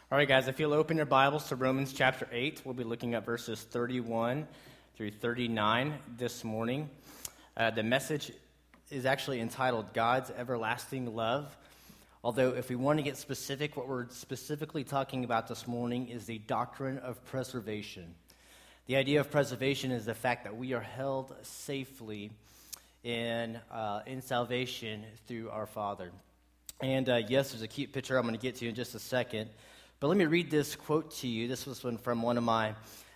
All right, guys, if you'll open your Bibles to Romans chapter 8, we'll be looking at verses 31 through 39 this morning. The message is actually entitled God's Everlasting Love. Although, if we want to get specific, what we're specifically talking about this morning is the doctrine of preservation. The idea of preservation is the fact that we are held safely in salvation through our Father. And yes, there's a cute picture I'm going to get to in just a second. But let me read this quote to you. This was from one of my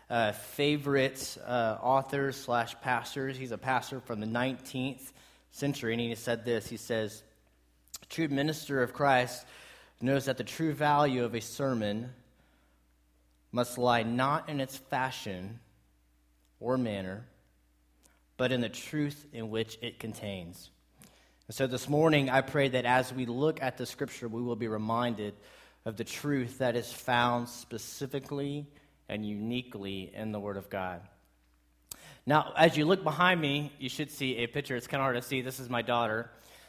favorite authors / pastors. He's a pastor from the 19th century, and he said this. He says, "A true minister of Christ knows that the true value of a sermon must lie not in its fashion or manner, but in the truth in which it contains." And so this morning, I pray that as we look at the Scripture, we will be reminded of the truth that is found specifically and uniquely in the Word of God. Now, as you look behind me, you should see a picture. It's kind of hard to see. This is my daughter.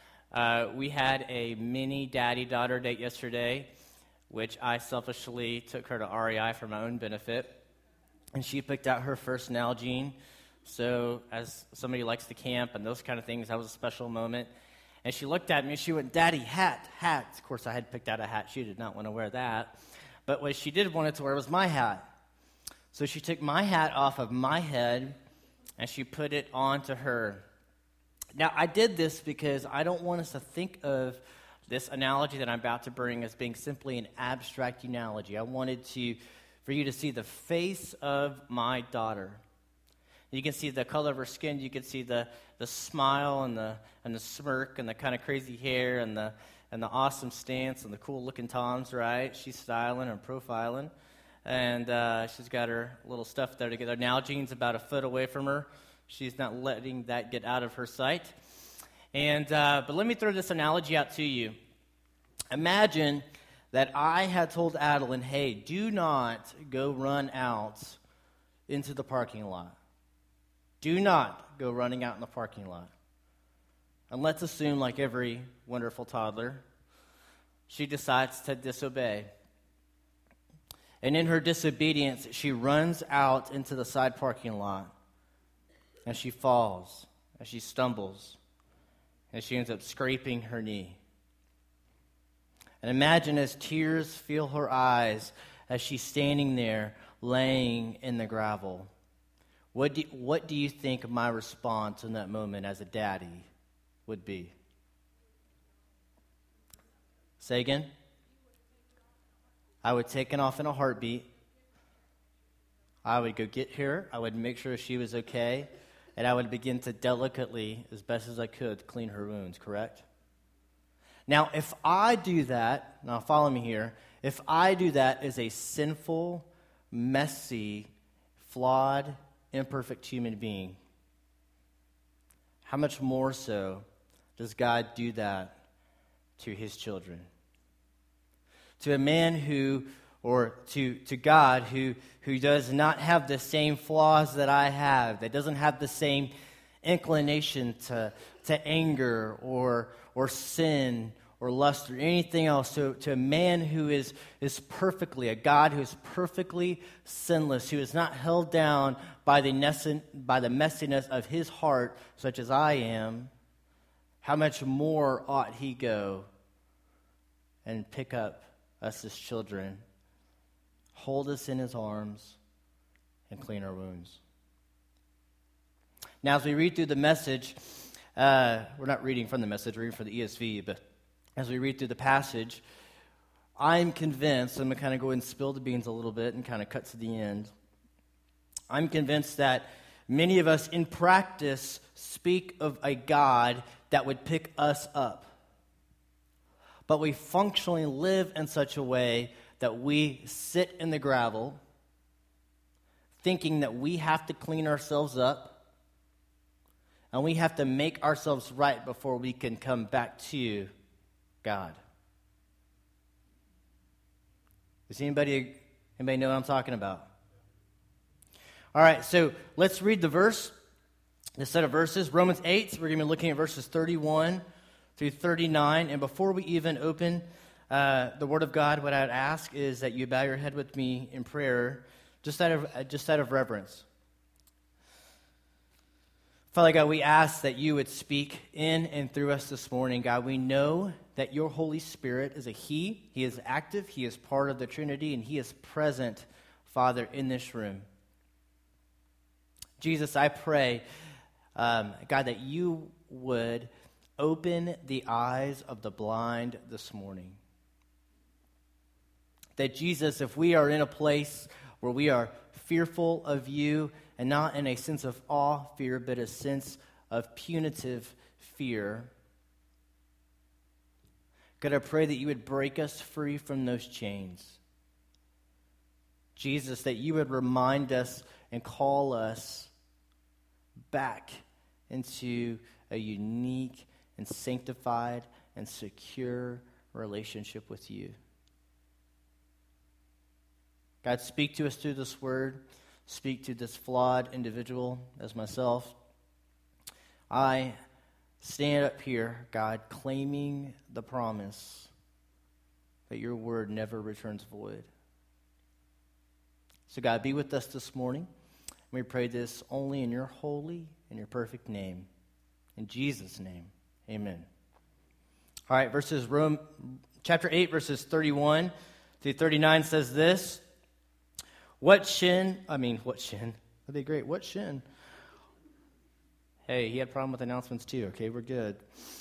We had a mini daddy-daughter date yesterday, which I selfishly took her to REI for my own benefit. And she picked out her first Nalgene. So as somebody who likes to camp and those kind of things, that was a special moment. And she looked at me and she went, "Daddy, hat." Of course, I had picked out a hat. She did not want to wear that. But what she did want to wear was my hat. So she took my hat off of my head and she put it onto her. Now, I did this because I don't want us to think of this analogy that I'm about to bring as being simply an abstract analogy. I wanted for you to see the face of my daughter. You can see the color of her skin. You can see the smile and the smirk and the kind of crazy hair and the awesome stance and the cool looking toms. Right? She's styling and profiling, and she's got her little stuff there together. Nalgene's about a foot away from her. She's not letting that get out of her sight. And but let me throw this analogy out to you. Imagine that I had told Adeline, "Hey, do not go run out into the parking lot. Do not go running out in the parking lot." And let's assume, like every wonderful toddler, she decides to disobey. And in her disobedience, she runs out into the side parking lot. And she falls, and she stumbles, and she ends up scraping her knee. And imagine as tears fill her eyes as she's standing there laying in the gravel. What do you think my response in that moment as a daddy would be? Say again? I would take it off in a heartbeat. I would go get her. I would make sure she was okay. And I would begin to delicately, as best as I could, clean her wounds, correct? Now, if I do that, now follow me here, if I do that as a sinful, messy, flawed, imperfect human being, how much more so does God do that to his children? To a man to God who does not have the same flaws that I have, that doesn't have the same inclination to anger or sin or lust or anything else, to a man who is perfectly, a God who is perfectly sinless, who is not held down by the messiness of his heart, such as I am, how much more ought he go and pick up us as children, hold us in his arms, and clean our wounds? Now, as we read through the message, we're not reading from the message, we're reading from the ESV, but as we read through the passage, I'm convinced, I'm going to kind of go and spill the beans a little bit and kind of cut to the end. I'm convinced that many of us in practice speak of a God that would pick us up. But we functionally live in such a way that we sit in the gravel thinking that we have to clean ourselves up and we have to make ourselves right before we can come back to God. Does anybody know what I'm talking about? All right, so let's read the set of verses. Romans 8, we're going to be looking at verses 31 through 39. And before we even open the Word of God, what I would ask is that you bow your head with me in prayer, just out of reverence. Father God, we ask that you would speak in and through us this morning. God, we know that your Holy Spirit is a He. He is active. He is part of the Trinity, and He is present, Father, in this room. Jesus, I pray, God, that you would open the eyes of the blind this morning. That Jesus, if we are in a place where we are fearful of you, and not in a sense of awe, fear, but a sense of punitive fear, God, I pray that you would break us free from those chains. Jesus, that you would remind us and call us back into a unique and sanctified and secure relationship with you. God, speak to us through this word. Speak to this flawed individual as myself. I stand up here, God, claiming the promise that your word never returns void. So God, be with us this morning. We pray this only in your holy and your perfect name. In Jesus' name, amen. All right, chapter 8, verses 31 through 39 says this. What sin? That'd be great. What sin? Hey, he had a problem with announcements too. Okay, we're good.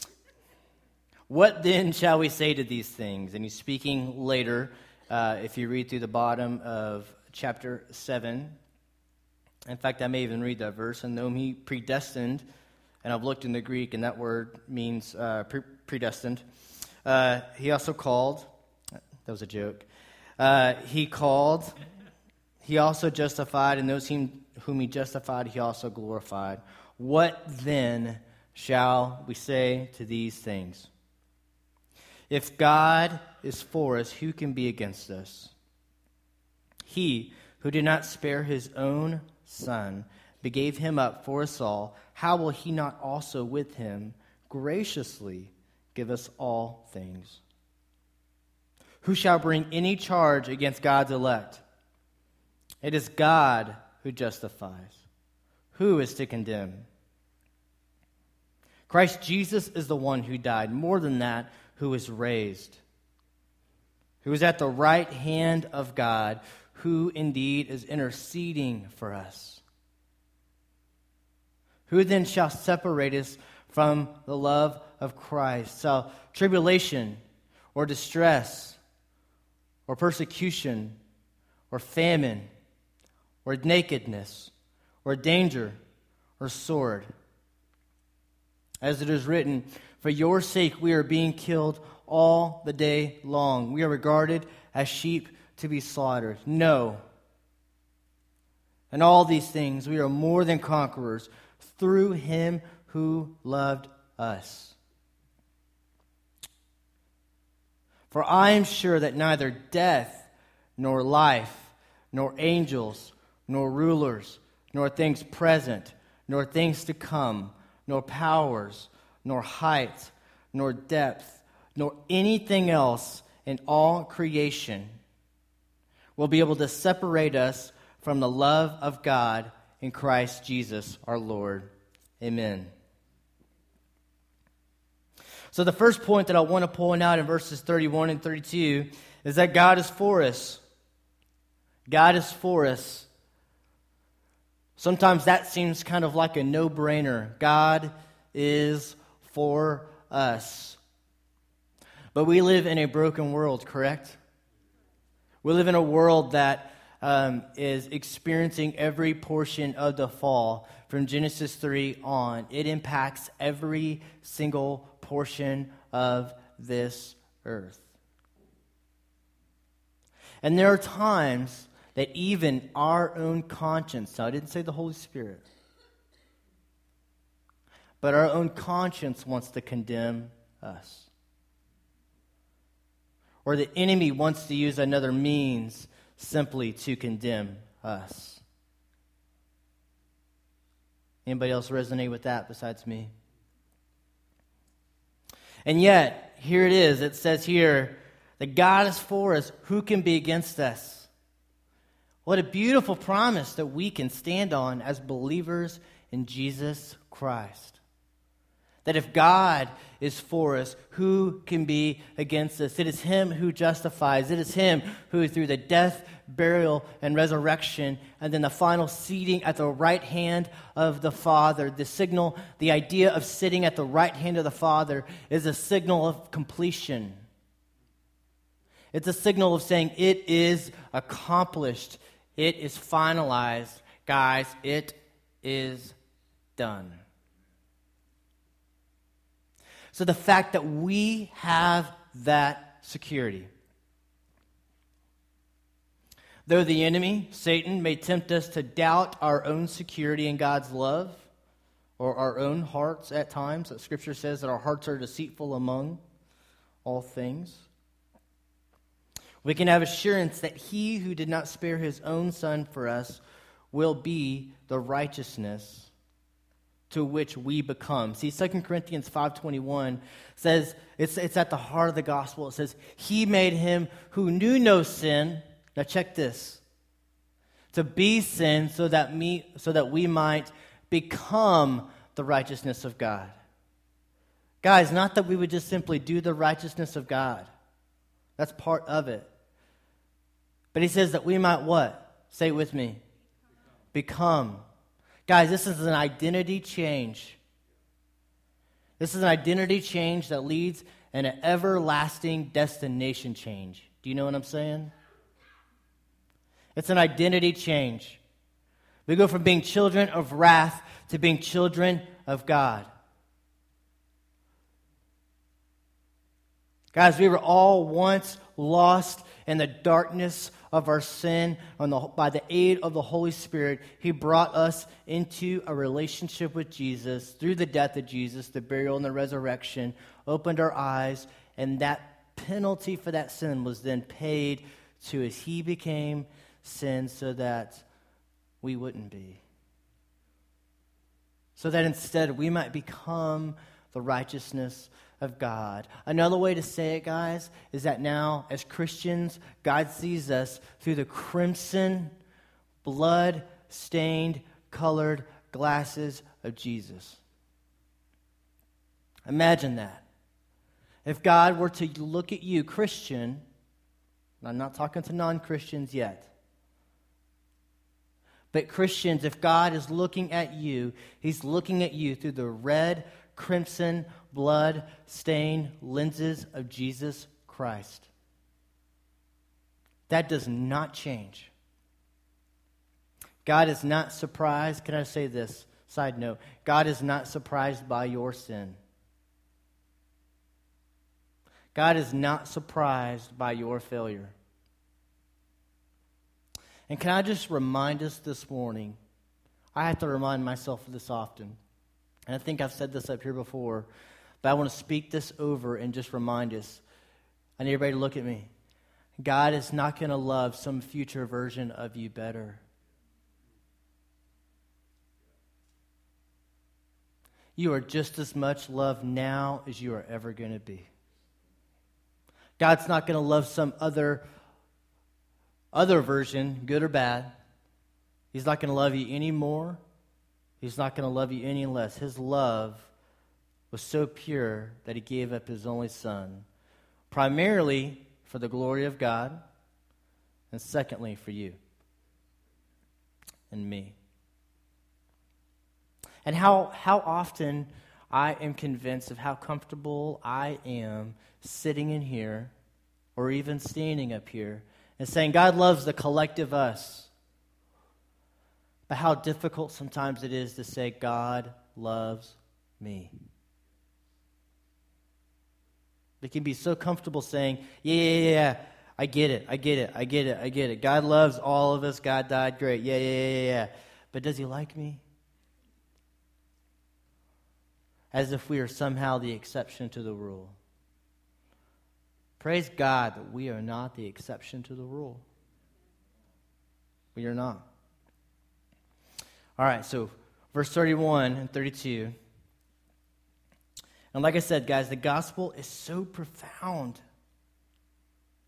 What then shall we say to these things? And he's speaking later, if you read through the bottom of chapter 7. In fact, I may even read that verse. And whom he predestined, and I've looked in the Greek, and that word means predestined. He also called. That was a joke. He called. He also justified, and those whom he justified, he also glorified. What then shall we say to these things? If God is for us, who can be against us? He who did not spare his own Son, but gave him up for us all, how will he not also with him graciously give us all things? Who shall bring any charge against God's elect? It is God who justifies. Who is to condemn? Christ Jesus is the one who died. More than that, who was raised. Who is at the right hand of God, who indeed is interceding for us. Who then shall separate us from the love of Christ? Shall tribulation or distress or persecution or famine or nakedness, or danger, or sword? As it is written, for your sake we are being killed all the day long. We are regarded as sheep to be slaughtered. No. In all these things we are more than conquerors through him who loved us. For I am sure that neither death, nor life, nor angels, nor rulers, nor things present, nor things to come, nor powers, nor height, nor depth, nor anything else in all creation will be able to separate us from the love of God in Christ Jesus our Lord. Amen. So the first point that I want to point out in verses 31 and 32 is that God is for us. God is for us. Sometimes that seems kind of like a no-brainer. God is for us. But we live in a broken world, correct? We live in a world that is experiencing every portion of the fall from Genesis 3 on. It impacts every single portion of this earth. And there are times that even our own conscience, now I didn't say the Holy Spirit, but our own conscience wants to condemn us. Or the enemy wants to use another means simply to condemn us. Anybody else resonate with that besides me? And yet, here it is. It says here that God is for us, who can be against us? What a beautiful promise that we can stand on as believers in Jesus Christ. That if God is for us, who can be against us? It is Him who justifies. It is Him who, through the death, burial, and resurrection, and then the final seating at the right hand of the Father. The signal, the idea of sitting at the right hand of the Father is a signal of completion. It's a signal of saying it is accomplished. It is finalized. Guys, it is done. So the fact that we have that security. Though the enemy, Satan, may tempt us to doubt our own security in God's love, or our own hearts at times, that Scripture says that our hearts are deceitful among all things, we can have assurance that He who did not spare His own Son for us will be the righteousness to which we become. See, 2 Corinthians 5:21 says, it's at the heart of the gospel. It says, He made Him who knew no sin, now check this, to be sin so that we might become the righteousness of God. Guys, not that we would just simply do the righteousness of God. That's part of it. But He says that we might what? Say it with me. Become. Guys, this is an identity change. This is an identity change that leads in an everlasting destination change. Do you know what I'm saying? It's an identity change. We go from being children of wrath to being children of God. Guys, we were all once lost in the darkness of our sin. By the aid of the Holy Spirit, He brought us into a relationship with Jesus through the death of Jesus, the burial and the resurrection, opened our eyes, and that penalty for that sin was then paid to us. He became sin so that we wouldn't be. So that instead we might become the righteousness of God. Another way to say it, guys, is that now as Christians, God sees us through the crimson, blood-stained, colored glasses of Jesus. Imagine that. If God were to look at you, Christian, and I'm not talking to non-Christians yet, but Christians, if God is looking at you, He's looking at you through the red, crimson, blood-stained lenses of Jesus Christ. That does not change. God is not surprised. Can I say this? Side note. God is not surprised by your sin. God is not surprised by your failure. And can I just remind us this morning, I have to remind myself of this often, and I think I've said this up here before, but I want to speak this over and just remind us. I need everybody to look at me. God is not going to love some future version of you better. You are just as much loved now as you are ever going to be. God's not going to love some other version, good or bad. He's not going to love you any more. He's not going to love you any less. His love was so pure that He gave up His only Son, primarily for the glory of God, and secondly for you and me. And how often I am convinced of how comfortable I am sitting in here or even standing up here and saying God loves the collective us. But how difficult sometimes it is to say God loves me. They can be so comfortable saying, yeah, I get it. God loves all of us. God died, great. Yeah. But does He like me? As if we are somehow the exception to the rule. Praise God that we are not the exception to the rule. We are not. All right, so verse 31 and 32. And like I said, guys, the gospel is so profound.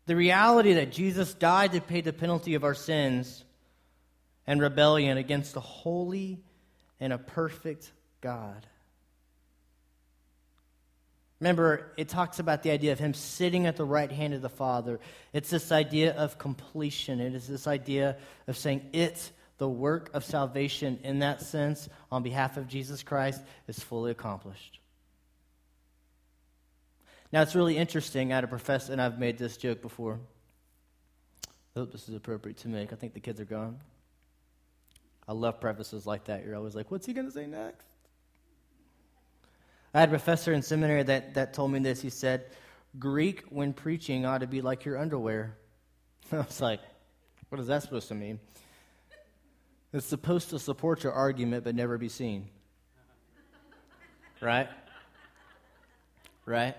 The reality that Jesus died to pay the penalty of our sins and rebellion against a holy and a perfect God. Remember, it talks about the idea of him sitting at the right hand of the Father. It's this idea of completion. It is this idea of saying the work of salvation in that sense on behalf of Jesus Christ is fully accomplished. Now, it's really interesting. I had a professor, and I've made this joke before. I hope this is appropriate to make. I think the kids are gone. I love prefaces like that. You're always like, what's he going to say next? I had a professor in seminary that told me this. He said, Greek, when preaching, ought to be like your underwear. I was like, what is that supposed to mean? It's supposed to support your argument but never be seen. Right? Right?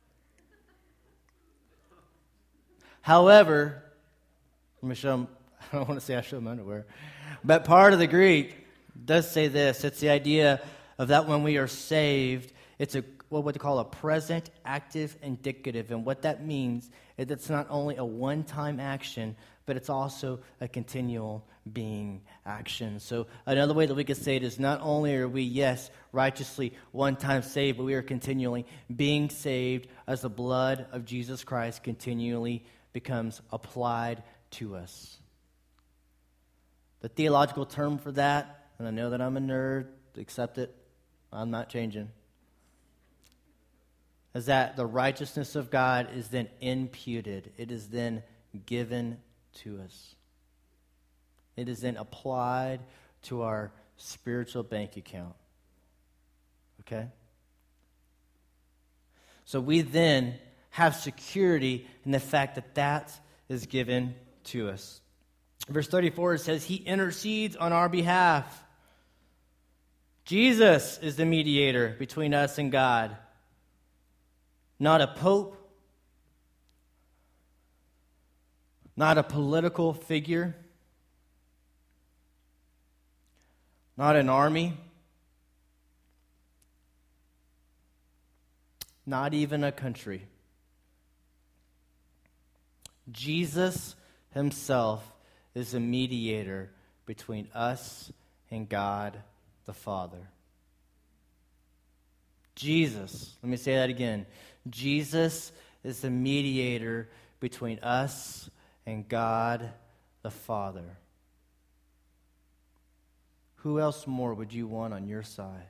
However, let me show them. I don't want to say I show them underwear. But part of the Greek does say this. It's the idea of that when we are saved, it's what they call a present, active, indicative. And what that means is it's not only a one-time action, but it's also a continual being action. So another way that we could say it is not only are we, yes, righteously one-time saved, but we are continually being saved as the blood of Jesus Christ continually becomes applied to us. The theological term for that, and I know that I'm a nerd, accept it, I'm not changing, is that the righteousness of God is then imputed. It is then given to us. It is then applied to our spiritual bank account. Okay? So we then have security in the fact that that is given to us. Verse 34 says, he intercedes on our behalf. Jesus is the mediator between us and God. Not a pope, not a political figure, not an army, not even a country. Jesus himself is a mediator between us and God the Father. Jesus, let me say that again. Jesus is the mediator between us and God the Father. Who else more would you want on your side?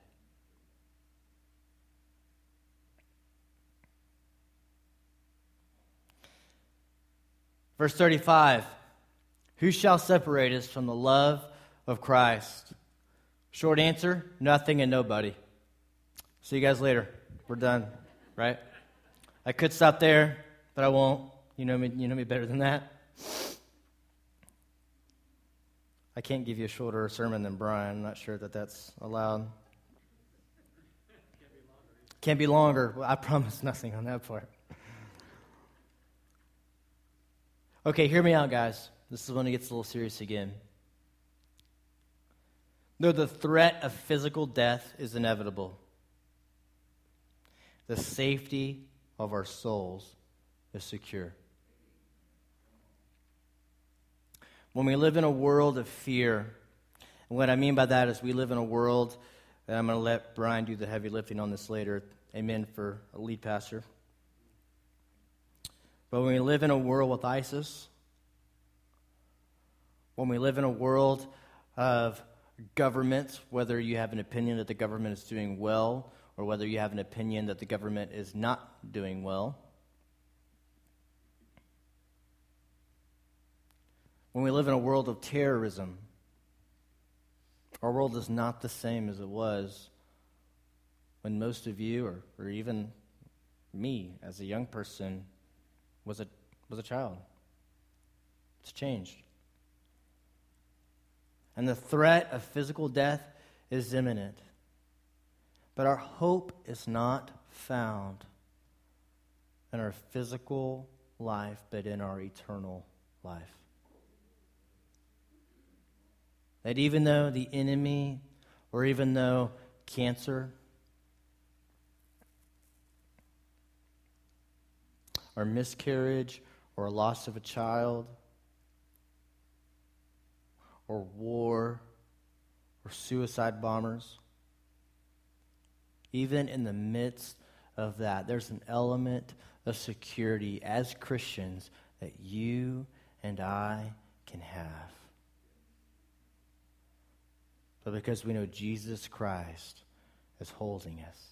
Verse 35, who shall separate us from the love of Christ? Short answer, nothing and nobody. See you guys later. We're done, right? I could stop there, but I won't. You know me better than that. I can't give you a shorter sermon than Brian. I'm not sure that that's allowed. Can't be longer. Well, I promise nothing on that part. Okay, hear me out, guys. This is when it gets a little serious again. Though the threat of physical death is inevitable, the safety of our souls is secure. When we live in a world of fear, and what I mean by that is we live in a world, and I'm going to let Brian do the heavy lifting on this later. Amen for a lead pastor. But when we live in a world with ISIS, when we live in a world of government, whether you have an opinion that the government is doing well or whether you have an opinion that the government is not doing well, when we live in a world of terrorism, our world is not the same as it was when most of you, or even me as a young person, was a child. It's changed. And the threat of physical death is imminent. But our hope is not found in our physical life, but in our eternal life. That even though the enemy, or even though cancer, or miscarriage, or a loss of a child, or war, or suicide bombers. Even in the midst of that, there's an element of security as Christians that you and I can have. But because we know Jesus Christ is holding us.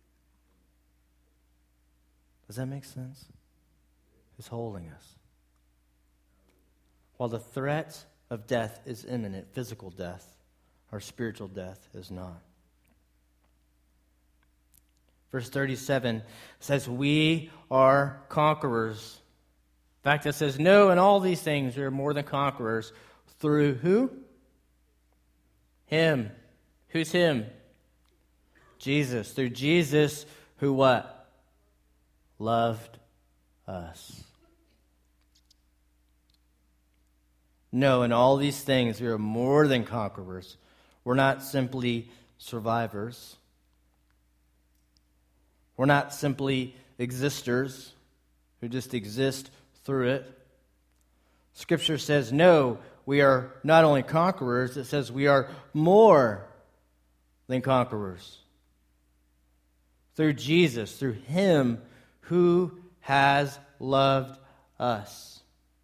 Does that make sense? He's holding us. While the threat of death is imminent, physical death or spiritual death is not. Verse 37 says, we are conquerors. In fact, it says, no, in all these things we are more than conquerors. Through who? Him. Who's him? Jesus. Through Jesus, who what? Loved us. No, in all these things we are more than conquerors. We're not simply survivors. We're not simply existers who just exist through it. Scripture says, no, we are not only conquerors, it says we are more than conquerors. Through Jesus, through Him who has loved us.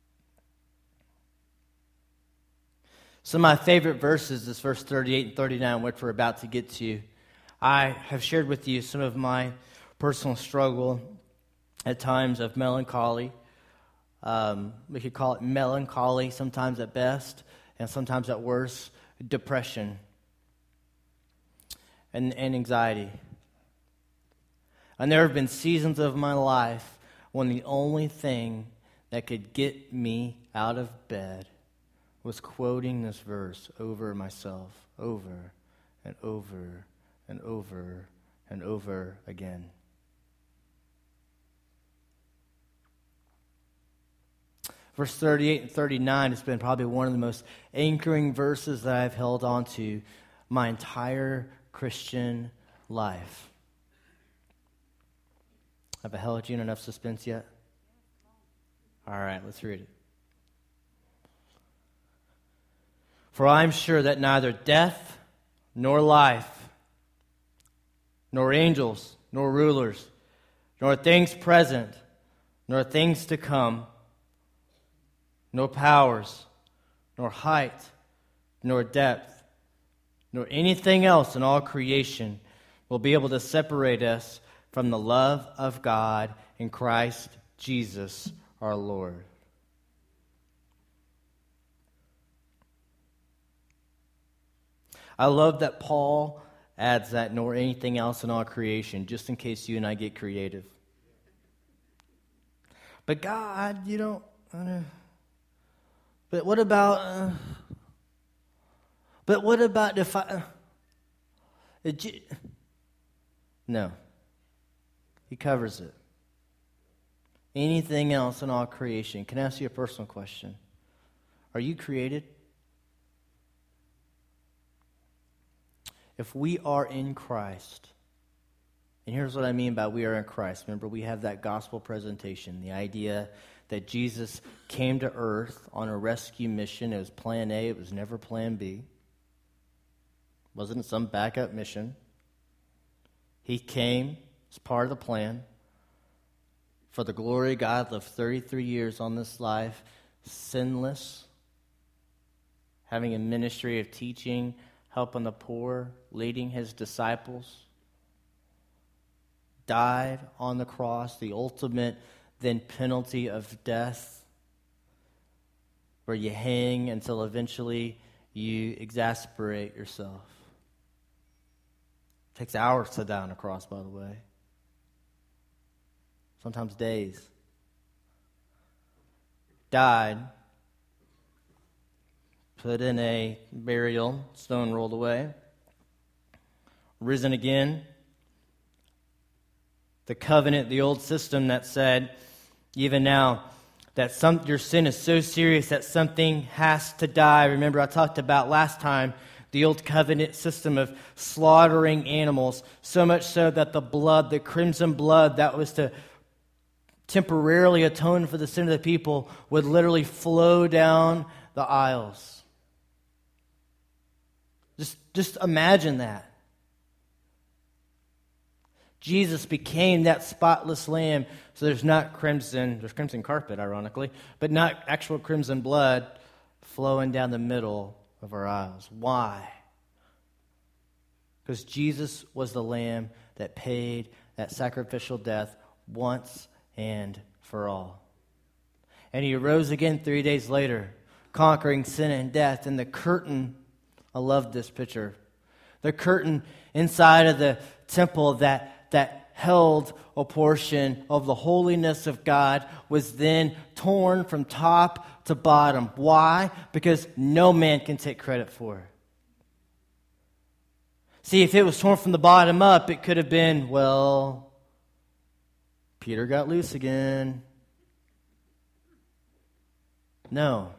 Some of my favorite verses is verse 38 and 39, which we're about to get to. I have shared with you some of my personal struggle at times of melancholy. We could call it melancholy sometimes at best, and sometimes at worst, depression and anxiety. And there have been seasons of my life when the only thing that could get me out of bed was quoting this verse over myself, over and over and over and over again. Verse 38 and 39 has been probably one of the most anchoring verses that I've held on to my entire Christian life. Have I held you in enough suspense yet? All right, let's read it. For I am sure that neither death nor life, nor angels, nor rulers, nor things present, nor things to come, nor powers, nor height, nor depth, nor anything else in all creation will be able to separate us from the love of God in Christ Jesus our Lord. I love that Paul adds that nor anything else in all creation, just in case you and I get creative. But God, you don't... But what about if I... No. He covers it. Anything else in all creation. Can I ask you a personal question? Are you created? If we are in Christ, and here's what I mean by we are in Christ. Remember, we have that gospel presentation, the idea that Jesus came to earth on a rescue mission. It was plan A, it was never plan B. It wasn't some backup mission. He came as part of the plan. For the glory of God, lived 33 years on this life, sinless, having a ministry of teaching, helping the poor, leading his disciples, died on the cross, the ultimate then penalty of death, where you hang until eventually you exasperate yourself. It takes hours to die on a cross, by the way. Sometimes days. Died, put in a burial, stone rolled away, risen again. The covenant, the old system that said, even now, that your sin is so serious that something has to die. Remember, I talked about last time the old covenant system of slaughtering animals, so much so that the blood, the crimson blood that was to temporarily atone for the sin of the people would literally flow down the aisles. Just imagine that. Jesus became that spotless lamb, so there's crimson carpet, ironically, but not actual crimson blood flowing down the middle of our aisles. Why? Because Jesus was the lamb that paid that sacrificial death once and for all. And he arose again 3 days later, conquering sin and death. And the curtain, I love this picture, the curtain inside of the temple that held a portion of the holiness of God was then torn from top to bottom. Why? Because no man can take credit for it. See, if it was torn from the bottom up, it could have been, well, Peter got loose again. No.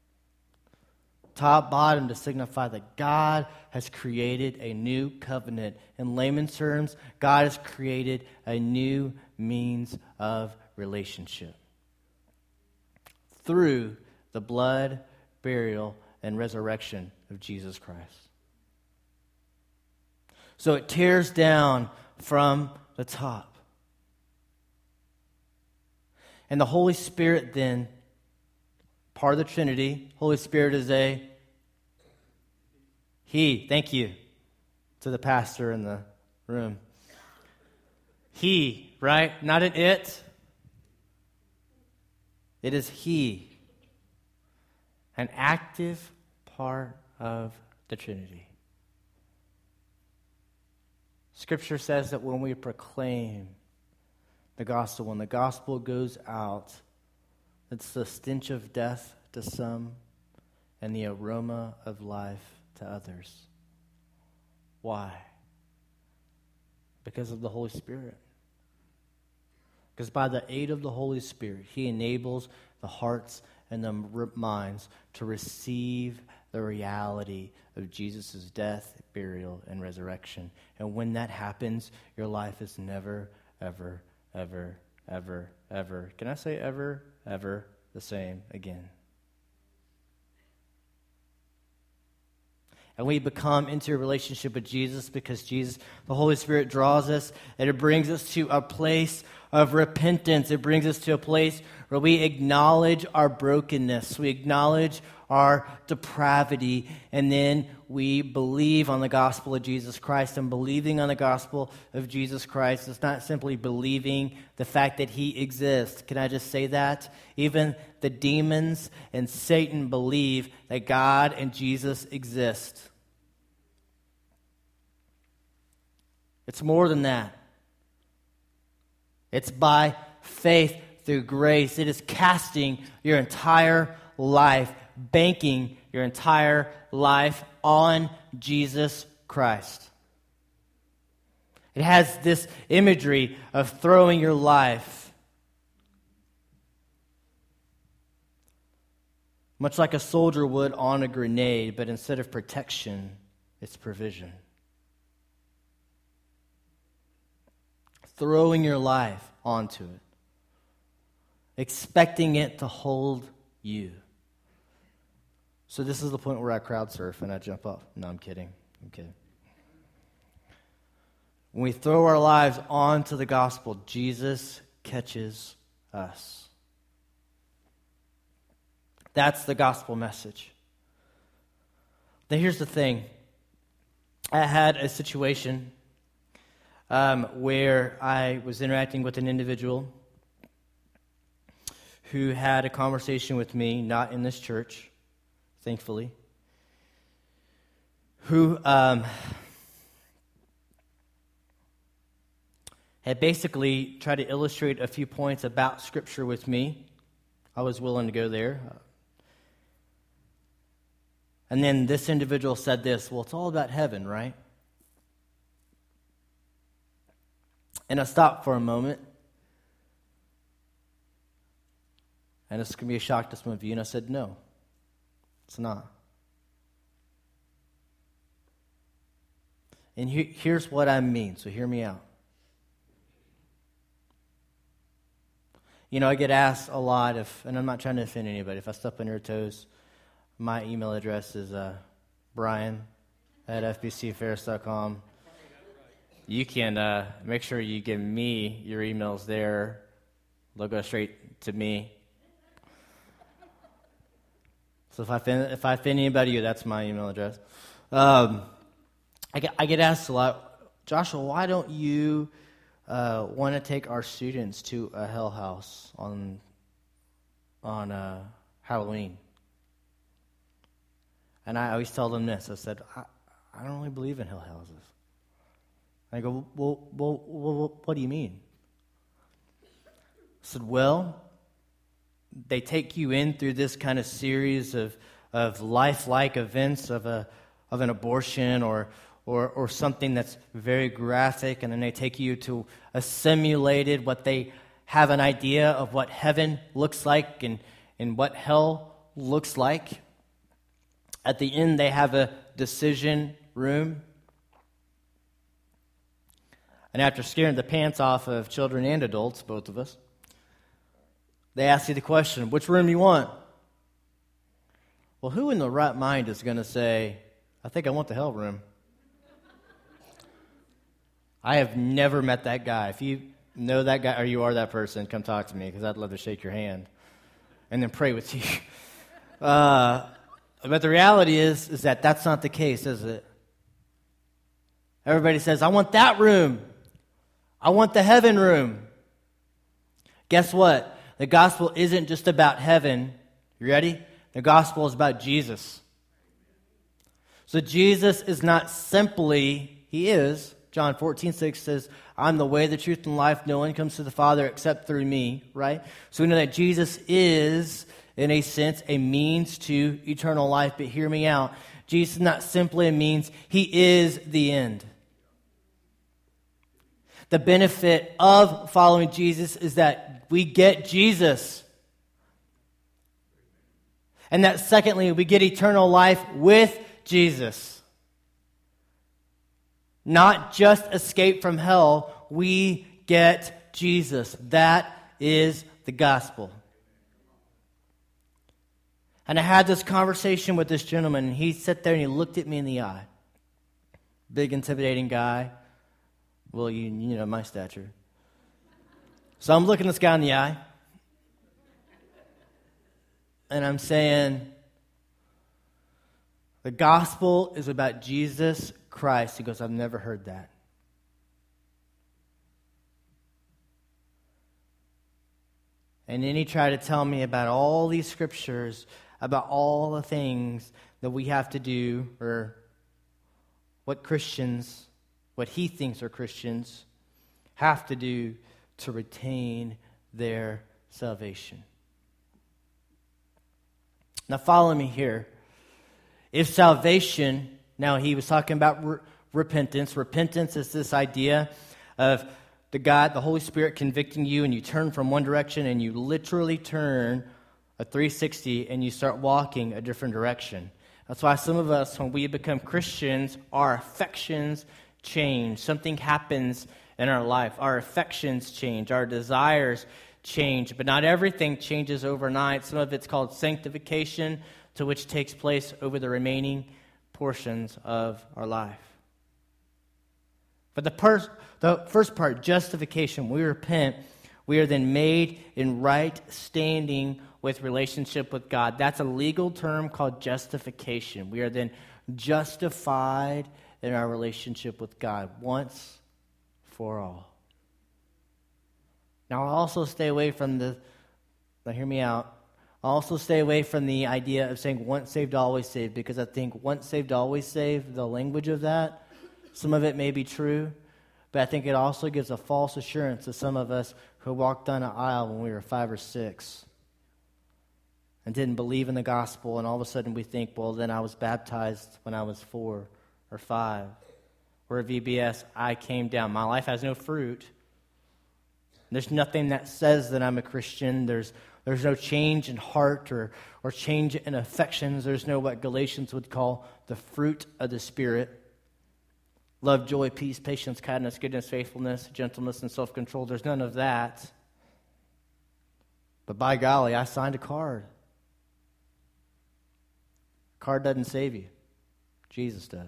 Top, bottom to signify that God has created a new covenant. In layman's terms, God has created a new means of relationship through the blood, burial, and resurrection of Jesus Christ. So it tears down from the top. And the Holy Spirit then, part of the Trinity, Holy Spirit is He. Thank you to the pastor in the room. He, right? Not an it. It is He. An active part of the Trinity. Scripture says that when we proclaim the gospel, when the gospel goes out, it's the stench of death to some and the aroma of life to others. Why? Because of the Holy Spirit. Because by the aid of the Holy Spirit, He enables the hearts and the minds to receive the reality of Jesus' death, burial, and resurrection. And when that happens, your life is never, ever, ever, ever, ever, can I say ever, ever the same again. And we become into a relationship with Jesus because Jesus, the Holy Spirit, draws us, and it brings us to a place of repentance. It brings us to a place where we acknowledge our brokenness. We acknowledge our depravity, and then we believe on the gospel of Jesus Christ. And believing on the gospel of Jesus Christ is not simply believing the fact that He exists. Can I just say that? Even the demons and Satan believe that God and Jesus exist. It's more than that. It's by faith through grace. It is casting your entire life, banking your entire life on Jesus Christ. It has this imagery of throwing your life, much like a soldier would on a grenade, but instead of protection, it's provision. Throwing your life onto it, expecting it to hold you. So this is the point where I crowd surf and I jump up. No, I'm kidding. When we throw our lives onto the gospel, Jesus catches us. That's the gospel message. Now here's the thing. I had a situation where I was interacting with an individual who had a conversation with me, not in this church, thankfully, who had basically tried to illustrate a few points about Scripture with me. I was willing to go there. And then this individual said this, well, it's all about heaven, right? And I stopped for a moment. And it's going to be a shock to some of you. And I said, no, it's not. And here's what I mean, so hear me out. I get asked a lot and I'm not trying to offend anybody, if I step on your toes, my email address is brian@fbcferris.com. You can make sure you give me your emails there. They'll go straight to me. So if I offend anybody, that's my email address. I get asked a lot, Joshua, why don't you want to take our students to a hell house on Halloween? And I always tell them this. I said, I don't really believe in hell houses. I go, well, what do you mean? I said, well, they take you in through this kind of series of lifelike events of an abortion or something that's very graphic, and then they take you to a simulated, what they have an idea of what heaven looks like and what hell looks like. At the end, they have a decision room. And after scaring the pants off of children and adults, both of us, they ask you the question, which room you want? Well, who in the right mind is going to say, I think I want the hell room? I have never met that guy. If you know that guy or you are that person, come talk to me because I'd love to shake your hand and then pray with you. But the reality is that that's not the case, is it? Everybody says, I want that room. I want the heaven room. Guess what? The gospel isn't just about heaven. You ready? The gospel is about Jesus. So Jesus is not simply, he is. John 14:6 says, I'm the way, the truth, and life. No one comes to the Father except through me, right? So we know that Jesus is, in a sense, a means to eternal life. But hear me out. Jesus is not simply a means. He is the end. The benefit of following Jesus is that we get Jesus. And that secondly, we get eternal life with Jesus. Not just escape from hell, we get Jesus. That is the gospel. And I had this conversation with this gentleman, and he sat there and he looked at me in the eye. Big, intimidating guy. Well, you know my stature. So I'm looking this guy in the eye, and I'm saying, the gospel is about Jesus Christ. He goes, I've never heard that. And then he tried to tell me about all these scriptures, about all the things that we have to do, or what he thinks are Christians, have to do to retain their salvation. Now follow me here. If salvation, now he was talking about repentance. Repentance is this idea of the Holy Spirit convicting you, and you turn from one direction and you literally turn a 360 and you start walking a different direction. That's why some of us, when we become Christians, our affections change. Something happens in our life. Our affections change. Our desires change. But not everything changes overnight. Some of it's called sanctification, to which takes place over the remaining portions of our life. But the first part, justification, we repent, we are then made in right standing with relationship with God. That's a legal term called justification. We are then justified in our relationship with God once for all. Now, I'll also stay away from hear me out. I'll also stay away from the idea of saying once saved, always saved, because I think once saved, always saved, the language of that, some of it may be true, but I think it also gives a false assurance to some of us who walked down an aisle when we were 5 or 6 and didn't believe in the gospel, and all of a sudden we think, well, then I was baptized when I was 4 or 5. Or at VBS, I came down. My life has no fruit. There's nothing that says that I'm a Christian. There's no change in heart or change in affections. There's no what Galatians would call the fruit of the Spirit. Love, joy, peace, patience, kindness, goodness, faithfulness, gentleness, and self-control. There's none of that. But by golly, I signed a card. Card doesn't save you. Jesus does.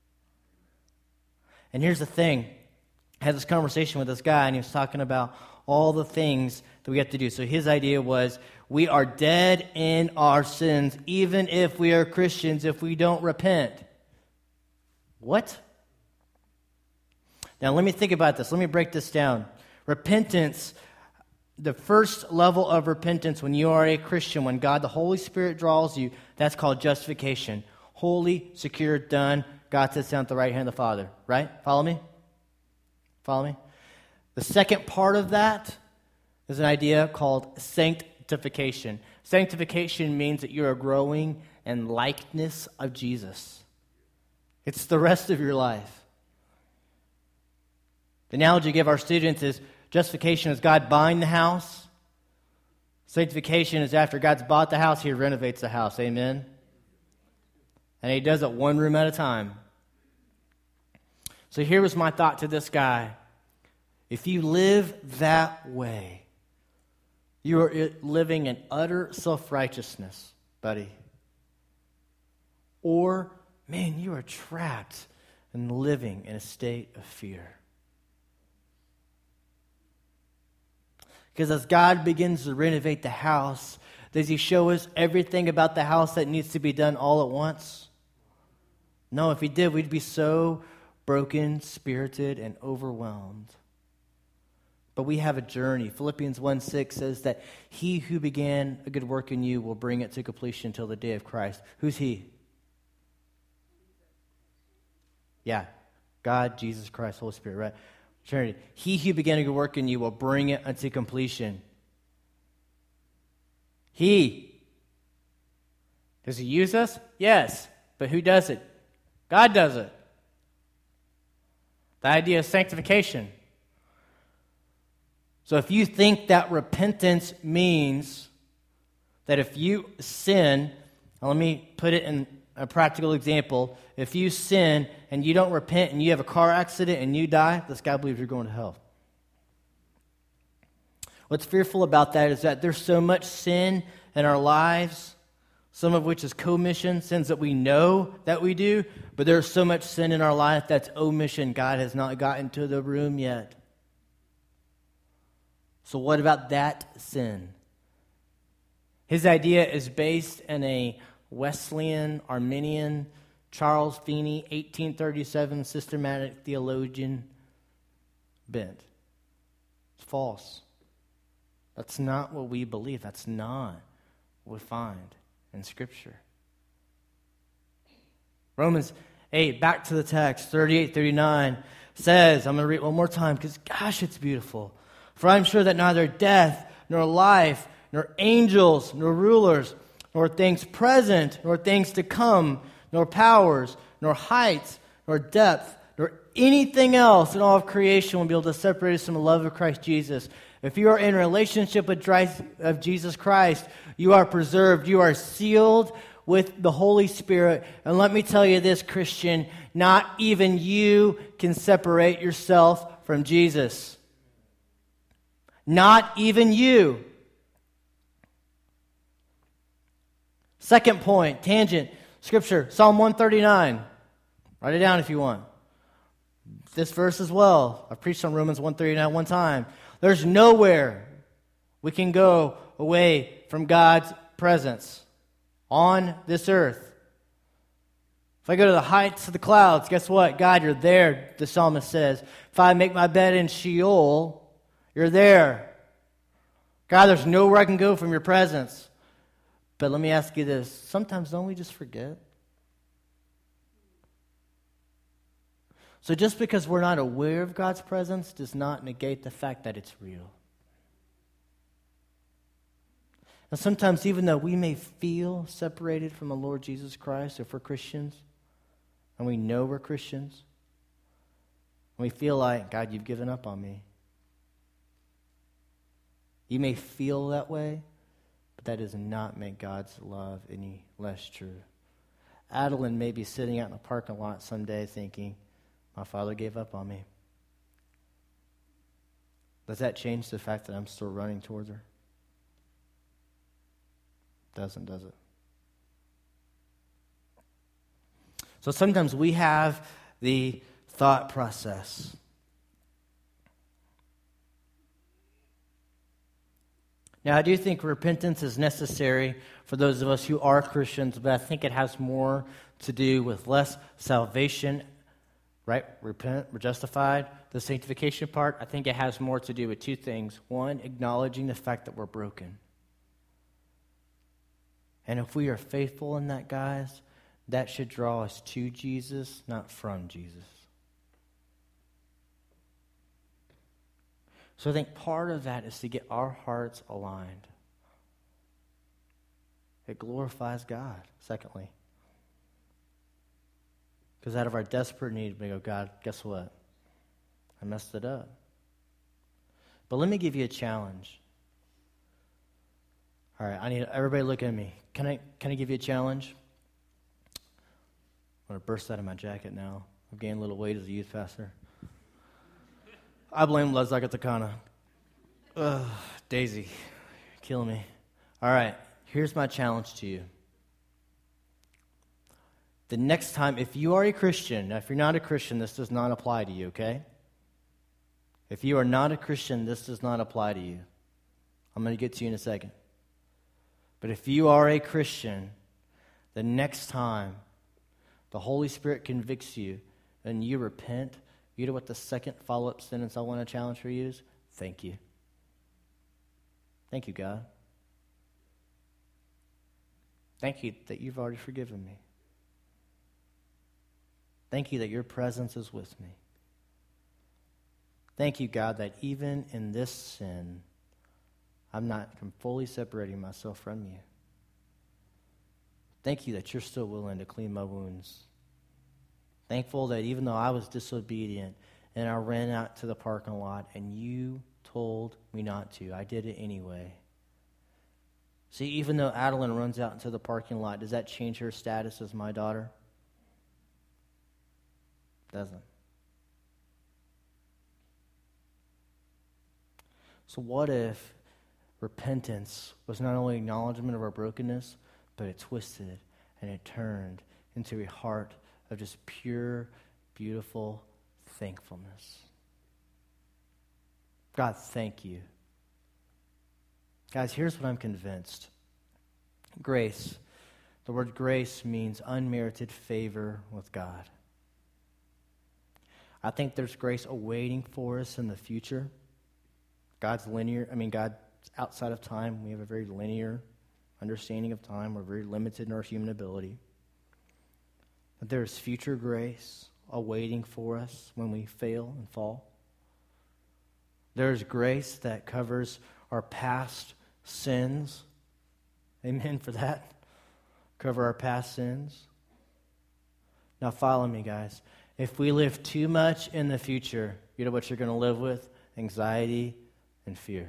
And here's the thing. I had this conversation with this guy, and he was talking about all the things that we have to do. So his idea was, we are dead in our sins, even if we are Christians, if we don't repent. What? Now, let me think about this. Let me break this down. Repentance, the first level of repentance when you are a Christian, when God, the Holy Spirit, draws you, that's called justification. Holy, secure, done. God sits down at the right hand of the Father. Right? Follow me? Follow me? The second part of that is an idea called sanctification. Sanctification means that you are growing in likeness of Jesus. It's the rest of your life. The analogy I give our students is justification is God buying the house. Sanctification is after God's bought the house, He renovates the house. Amen? And He does it one room at a time. So here was my thought to this guy. If you live that way, you are living in utter self-righteousness, buddy. Or, man, you are trapped and living in a state of fear. Because as God begins to renovate the house, does He show us everything about the house that needs to be done all at once? No, if He did, we'd be so broken, spirited, and overwhelmed. But we have a journey. Philippians 1:6 says that He who began a good work in you will bring it to completion until the day of Christ. Who's He? Yeah, God, Jesus Christ, Holy Spirit, right? Trinity. He who began a good work in you will bring it unto completion. He. Does He use us? Yes. But who does it? God does it. The idea of sanctification. So if you think that repentance means that if you sin, let me put it in a practical example. If you sin and you don't repent and you have a car accident and you die, this guy believes you're going to hell. What's fearful about that is that there's so much sin in our lives, some of which is commission, sins that we know that we do, but there's so much sin in our life that's omission. God has not gotten to the room yet. So what about that sin? His idea is based in a Wesleyan, Arminian, Charles Finney, 1837 systematic theologian bent. It's false. That's not what we believe. That's not what we find in Scripture. Romans 8, back to the text, 38, 39, says, I'm going to read it one more time because, gosh, it's beautiful. For I'm sure that neither death, nor life, nor angels, nor rulers, nor things present, nor things to come, nor powers, nor heights, nor depth, nor anything else in all of creation will be able to separate us from the love of Christ Jesus. If you are in a relationship with Jesus Christ, you are preserved, you are sealed with the Holy Spirit. And let me tell you this, Christian, not even you can separate yourself from Jesus. Not even you. Second point, tangent, Scripture, Psalm 139. Write it down if you want. This verse as well. I preached on Romans 139 one time. There's nowhere we can go away from God's presence on this earth. If I go to the heights of the clouds, guess what? God, you're there, the psalmist says. If I make my bed in Sheol, you're there. God, there's nowhere I can go from your presence. But let me ask you this. Sometimes don't we just forget? So just because we're not aware of God's presence does not negate the fact that it's real. And sometimes even though we may feel separated from the Lord Jesus Christ, if we're Christians, and we know we're Christians, and we feel like, God, you've given up on me. You may feel that way, but that does not make God's love any less true. Adeline may be sitting out in a parking lot someday thinking, my father gave up on me. Does that change the fact that I'm still running towards her? Doesn't, does it? So sometimes we have the thought process. Now, I do think repentance is necessary for those of us who are Christians, but I think it has more to do with less salvation, right? Repent, we're justified. The sanctification part, I think it has more to do with two things. One, acknowledging the fact that we're broken. And if we are faithful in that, guys, that should draw us to Jesus, not from Jesus. So I think part of that is to get our hearts aligned. It glorifies God, secondly. Because out of our desperate need, we go, God, guess what? I messed it up. But let me give you a challenge. All right, I need everybody look at me. Can I give you a challenge? I'm going to burst out of my jacket now. I've gained a little weight as a youth pastor. I blame Les Zagatakana. Daisy, killing me. All right, here's my challenge to you. The next time, if you are a Christian, now if you're not a Christian, this does not apply to you, okay? If you are not a Christian, this does not apply to you. I'm going to get to you in a second. But if you are a Christian, the next time the Holy Spirit convicts you and you repent, you know what the second follow-up sentence I want to challenge for you is? Thank you. Thank you, God. Thank you that you've already forgiven me. Thank you that your presence is with me. Thank you, God, that even in this sin, I'm not fully separating myself from you. Thank you that you're still willing to clean my wounds. Thankful that even though I was disobedient and I ran out to the parking lot and you told me not to, I did it anyway. See, even though Adeline runs out into the parking lot, does that change her status as my daughter? Doesn't. So what if repentance was not only acknowledgement of our brokenness, but it twisted and it turned into a heart of just pure, beautiful thankfulness? God, thank you. Guys, here's what I'm convinced. Grace. The word grace means unmerited favor with God. I think there's grace awaiting for us in the future. God's outside of time. We have a very linear understanding of time. We're very limited in our human ability. But there is future grace awaiting for us when we fail and fall. There is grace that covers our past sins. Amen for that. Cover our past sins. Now follow me, guys. If we live too much in the future, you know what you're going to live with? Anxiety and fear.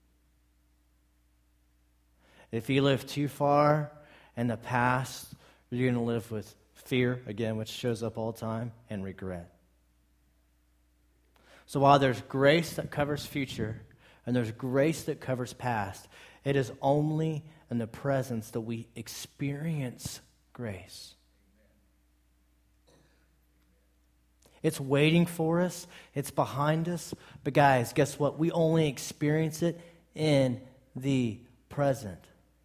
If you live too far in the past, you're going to live with fear, again, which shows up all the time, and regret. So while there's grace that covers future, and there's grace that covers past, it is only in the presence that we experience grace. It's waiting for us. It's behind us. But guys, guess what? We only experience it in the present.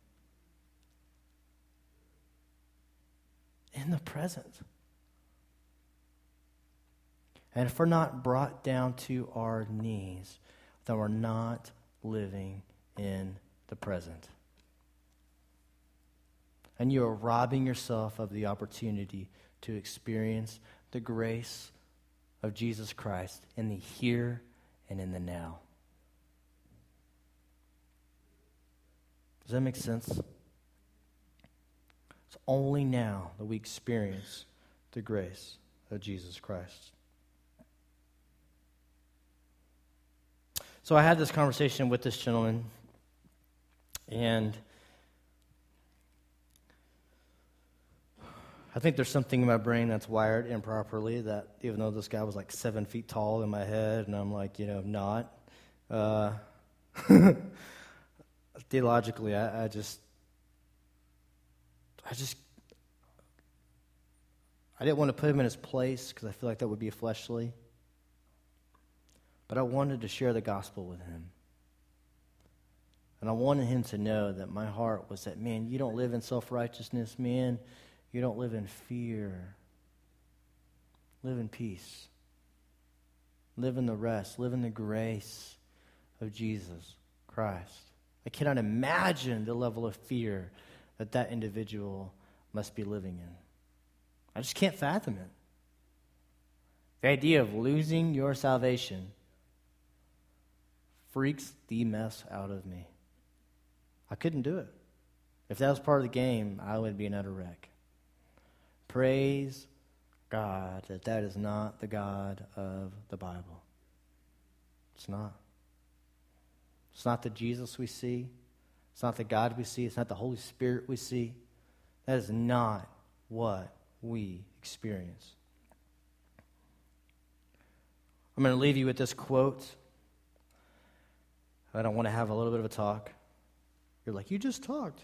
In the present. And if we're not brought down to our knees, then we're not living in the present. And you are robbing yourself of the opportunity to experience the grace of Jesus Christ in the here and in the now. Does that make sense? It's only now that we experience the grace of Jesus Christ. So I had this conversation with this gentleman, and I think there's something in my brain that's wired improperly, that even though this guy was like 7 feet tall in my head, and I'm like, not. Theologically, I just I didn't want to put him in his place because I feel like that would be fleshly. But I wanted to share the gospel with him. And I wanted him to know that my heart was that, man, you don't live in self-righteousness, man. You don't live in fear. Live in peace. Live in the rest. Live in the grace of Jesus Christ. I cannot imagine the level of fear that individual must be living in. I just can't fathom it. The idea of losing your salvation freaks the mess out of me. I couldn't do it. If that was part of the game, I would be an utter wreck. Praise God that is not the God of the Bible. It's not. It's not the Jesus we see. It's not the God we see. It's not the Holy Spirit we see. That is not what we experience. I'm going to leave you with this quote. I don't want to have a little bit of a talk. You're like, you just talked.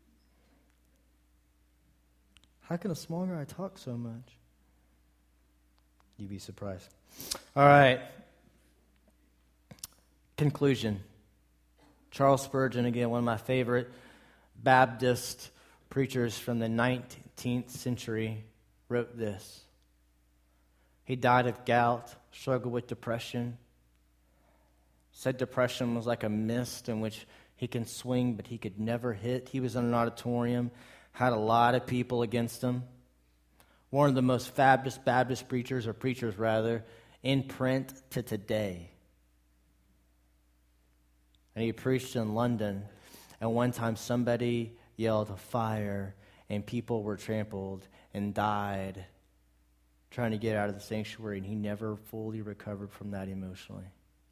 How can a small guy talk so much? You'd be surprised. All right. Conclusion. Charles Spurgeon, again, one of my favorite Baptist preachers from the 19th century, wrote this. He died of gout, struggled with depression. Said depression was like a mist in which he can swing, but he could never hit. He was in an auditorium, had a lot of people against him. One of the most fabulous Baptist preachers in print to today. And he preached in London, and one time somebody yelled fire, and people were trampled and died trying to get out of the sanctuary, and he never fully recovered from that emotionally.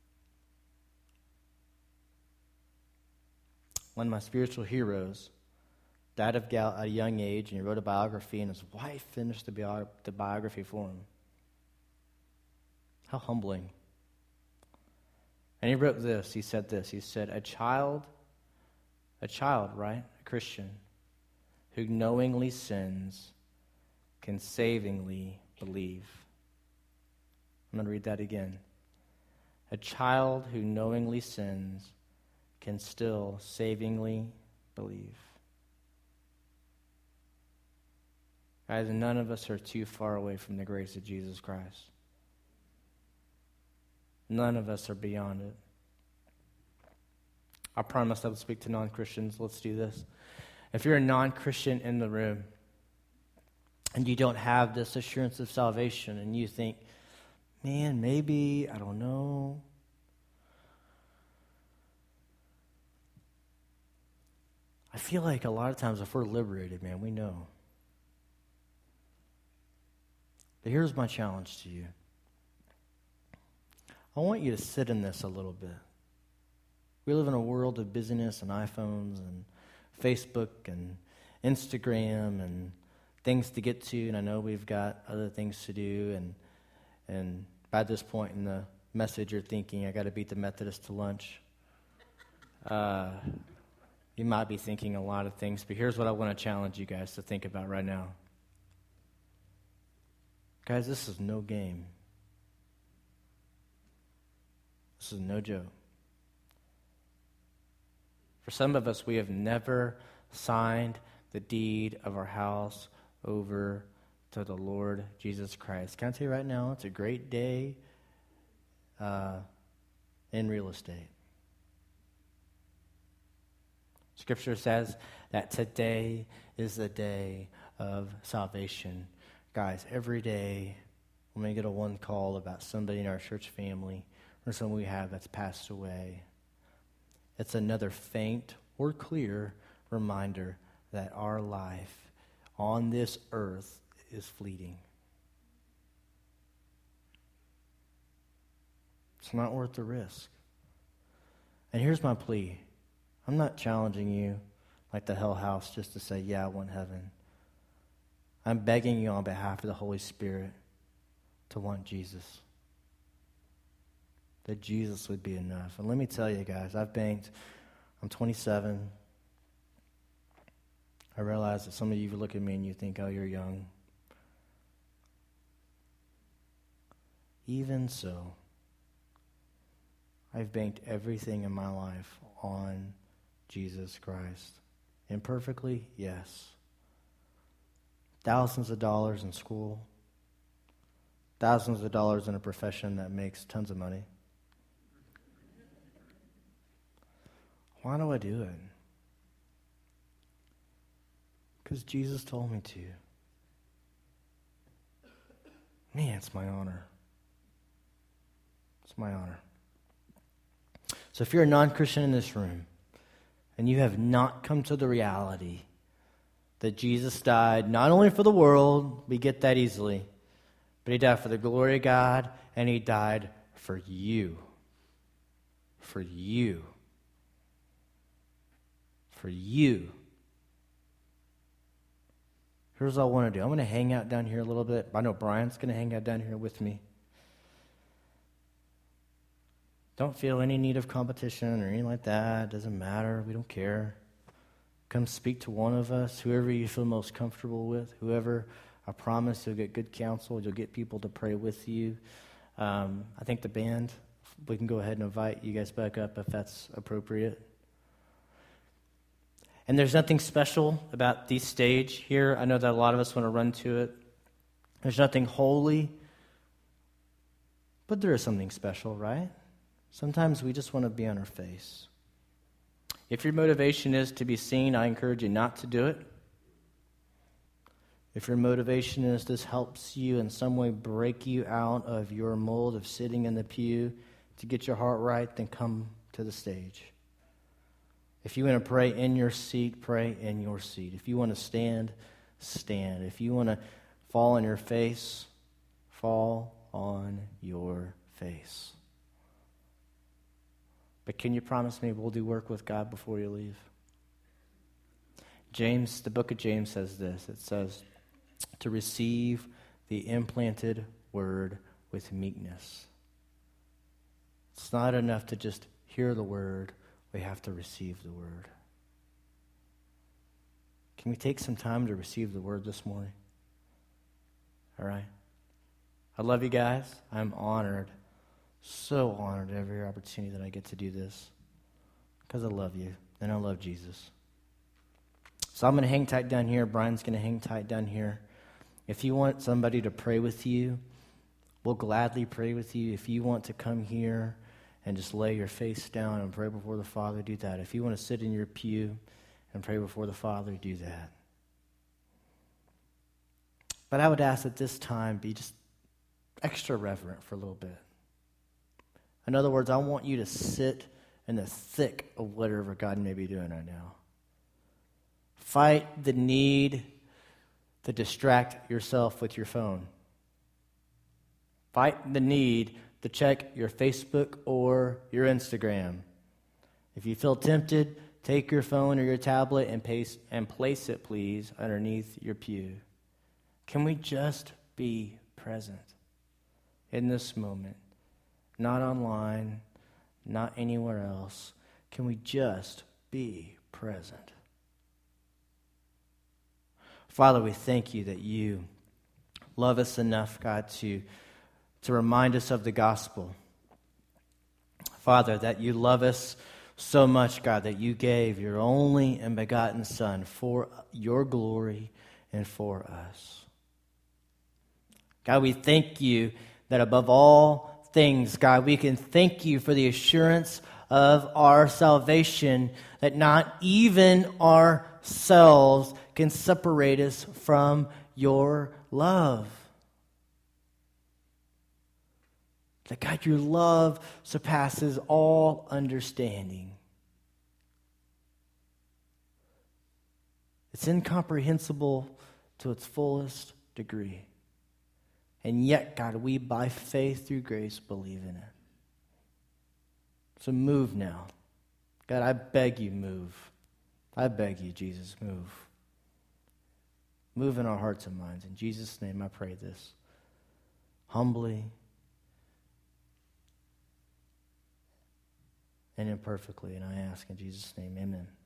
One of my spiritual heroes died of gout at a young age, and he wrote a biography, and his wife finished the biography for him. How humbling. And he wrote this, he said, a child, right? A Christian, who knowingly sins can savingly believe. I'm going to read that again. A child who knowingly sins can still savingly believe. Guys, none of us are too far away from the grace of Jesus Christ. None of us are beyond it. I promised I would speak to non-Christians. Let's do this. If you're a non-Christian in the room and you don't have this assurance of salvation and you think, man, maybe, I don't know. I feel like a lot of times if we're liberated, man, we know. But here's my challenge to you. I want you to sit in this a little bit. We live in a world of busyness and iPhones and Facebook and Instagram and things to get to, and I know we've got other things to do, and by this point in the message you're thinking, I got to beat the Methodist to lunch. You might be thinking a lot of things, but here's what I want to challenge you guys to think about right now. Guys, this is no game. This is no joke. For some of us, we have never signed the deed of our house over to the Lord Jesus Christ. Can I tell you right now, it's a great day in real estate. Scripture says that today is the day of salvation. Guys, every day when we get a one call about somebody in our church family or someone we have that's passed away, it's another faint or clear reminder that our life on this earth is fleeting. It's not worth the risk. And here's my plea. I'm not challenging you like the Hell House just to say, yeah, I want heaven. I'm begging you on behalf of the Holy Spirit to want Jesus. That Jesus would be enough. And let me tell you guys, I'm 27. I realize that some of you look at me and you think, oh, you're young. Even so, I've banked everything in my life on Jesus Christ. Imperfectly, yes. Thousands of dollars in school. Thousands of dollars in a profession that makes tons of money. Why do I do it? Because Jesus told me to. Man, it's my honor. It's my honor. So if you're a non-Christian in this room, and you have not come to the reality that Jesus died not only for the world, we get that easily, but he died for the glory of God, and he died for you. For you. For you. Here's what I want to do. I'm going to hang out down here a little bit. I know Brian's going to hang out down here with me. Don't feel any need of competition or anything like that. It doesn't matter. We don't care. Come speak to one of us, whoever you feel most comfortable with, whoever. I promise you'll get good counsel. You'll get people to pray with you. I think the band, we can go ahead and invite you guys back up if that's appropriate. And there's nothing special about the stage here. I know that a lot of us want to run to it. There's nothing holy, but there is something special, right? Sometimes we just want to be on our face. If your motivation is to be seen, I encourage you not to do it. If your motivation is this helps you in some way break you out of your mold of sitting in the pew to get your heart right, then come to the stage. If you want to pray in your seat, pray in your seat. If you want to stand, stand. If you want to fall on your face, fall on your face. But can you promise me we'll do work with God before you leave? James, the book of James says this. It says, to receive the implanted word with meekness. It's not enough to just hear the word. We have to receive the word. Can we take some time to receive the word this morning? All right. I love you guys. I'm honored, so honored every opportunity that I get to do this because I love you and I love Jesus. So I'm going to hang tight down here. Brian's going to hang tight down here. If you want somebody to pray with you, we'll gladly pray with you. If you want to come here and just lay your face down and pray before the Father, do that. If you want to sit in your pew and pray before the Father, do that. But I would ask at this time, be just extra reverent for a little bit. In other words, I want you to sit in the thick of whatever God may be doing right now. Fight the need to distract yourself with your phone. Fight the need to check your Facebook or your Instagram. If you feel tempted, take your phone or your tablet and place it, please, underneath your pew. Can we just be present in this moment? Not online, not anywhere else. Can we just be present? Father, we thank you that you love us enough, God, to remind us of the gospel. Father, that you love us so much, God, that you gave your only and begotten Son for your glory and for us. God, we thank you that above all things, God, we can thank you for the assurance of our salvation, that not even ourselves can separate us from your love. That, God, your love surpasses all understanding. It's incomprehensible to its fullest degree. And yet, God, we by faith through grace believe in it. So move now. God, I beg you, move. I beg you, Jesus, move. Move in our hearts and minds. In Jesus' name I pray this humbly and imperfectly. And I ask in Jesus' name, amen.